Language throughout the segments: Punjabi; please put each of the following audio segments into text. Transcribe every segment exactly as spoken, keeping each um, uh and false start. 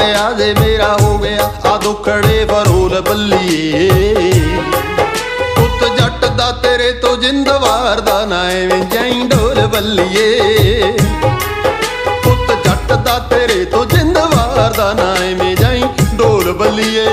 ਵਿਆਹ ਜੇ ਮੇਰਾ ਹੋ ਗਿਆ ਆ ਦੁਖੜੇ ਫਰੋਲ ਬੱਲੀਏ। ਪੁੱਤ ਜੱਟ ਦਾ ਤੇਰੇ ਤੋਂ ਜਿੰਦ ਵਾਰਦਾ ਨਾ ਐਵੇਂ ਜਾਈਂ ਢੋਲ ਬੱਲੀਏ। ਪੁੱਤ ਜੱਟ ਦਾ ਤੇਰੇ ਤੋਂ ਜਿੰਦ ਵਾਰਦਾ ਨਾ ਐਵੇਂ ਜਾਈਂ ਢੋਲ ਬੱਲੀਏ।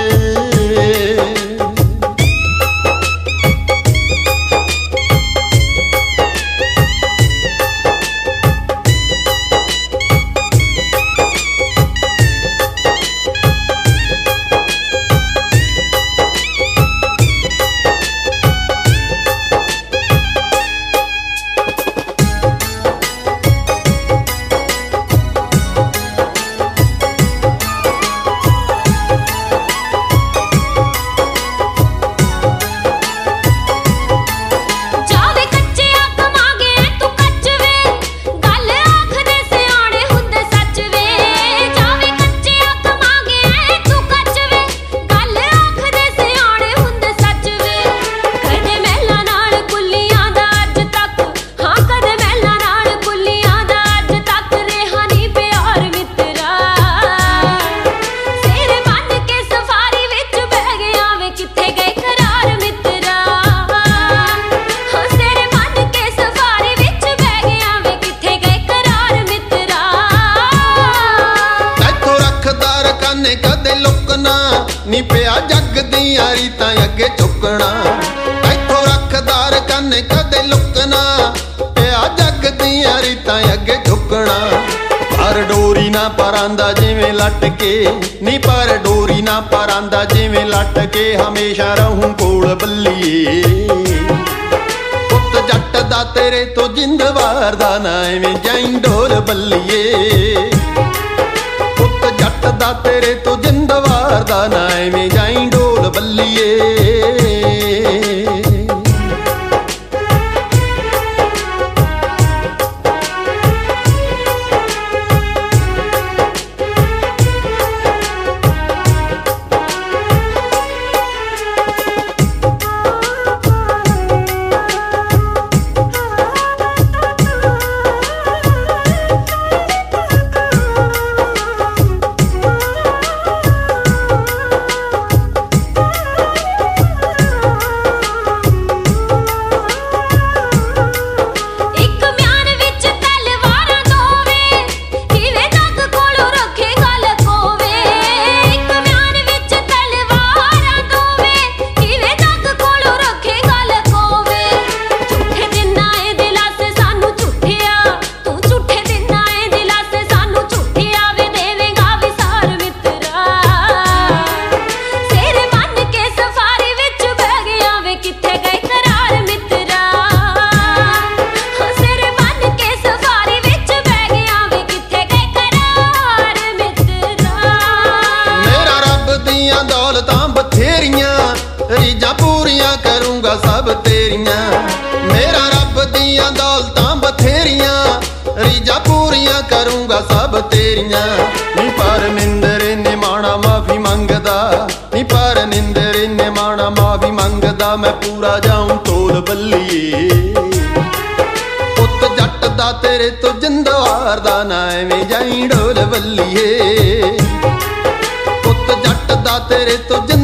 ਕਦੇ ਲੁਕਣਾ ਨੀ ਪਿਆ ਜੱਗ ਦੀਆਂ ਰੀਤਾਂ ਅੱਗੇ ਝੁਕਣਾ। ਇੱਥੋਂ ਰੱਖਦਾਰ ਕੰਨ ਕਦੇ ਲੁਕਣਾ ਪਿਆ ਜੱਗ ਦੀਆਂ ਰੀਤਾਂ ਅੱਗੇ ਝੁਕਣਾ। ਪਰ ਡੋਰੀ ਨਾ ਪਰਾਂਦਾ ਜਿਵੇਂ ਲੱਟ ਕੇ ਨੀ ਪਰ ਡੋਰੀ ਨਾ ਪਰਾਂਦਾ ਜਿਵੇਂ ਲੱਟ ਕੇ ਹਮੇਸ਼ਾ ਰਹੂੰ ਕੋਲ ਬੱਲੀਏ। ਪੁੱਤ ਜੱਟ ਦਾ ਤੇਰੇ ਤੋਂ ਜਿੰਦ ਵਾਰਦਾ ਨਾ ਐਵੇਂ ਜਾਈਂ ਢੋਲ ਬੱਲੀਏ। ਜੱਟ ਦਾ ਤੇਰੇ ਤੋਂ ਜਿੰਦ ਵਾਰਦਾ ਨਾ ਐਵੇਂ ਜਾਈਂ ਢੋਲ ਬੱਲੀਏ। ਦੌਲਤਾਂ ਬਥੇਰੀਆਂ ਰੀਝਾਂ ਪੂਰੀਆਂ ਕਰੂੰਗਾ ਸਭ ਤੇਰੀਆਂ। ਮੇਰਾ ਰੱਬ ਦੀਆਂ ਦੌਲਤਾਂ ਬਥੇਰੀਆਂ ਰੀਝਾਂ ਪੂਰੀਆਂ ਕਰੂੰਗਾ ਸਭ ਤੇਰੀਆਂ। ਨੀ ਪਰ ਨਿੰਦਰ ਨੇ ਮਾਣਾ ਮਾਫੀ ਮੰਗਦਾ ਨੀ ਪਰ ਨਿੰਦਰ ਨੇ ਮਾਣਾ ਮਾਫੀ ਮੰਗਦਾ ਮੈਂ ਪੂਰਾ ਜਾਊਂ ਢੋਲ ਬੱਲੀਏ। ਪੁੱਤ ਜੱਟ ਦਾ ਤੇਰੇ ਤੋਂ ਜਿੰਦ ਵਾਰਦਾ ਨਾ ਐਵੇਂ ਜਾਈਂ ਢੋਲ ਬੱਲੀਏ। ਪੁੱਤ ਜੱਟ ਦਾ ਤੇਰੇ ਤੋਂ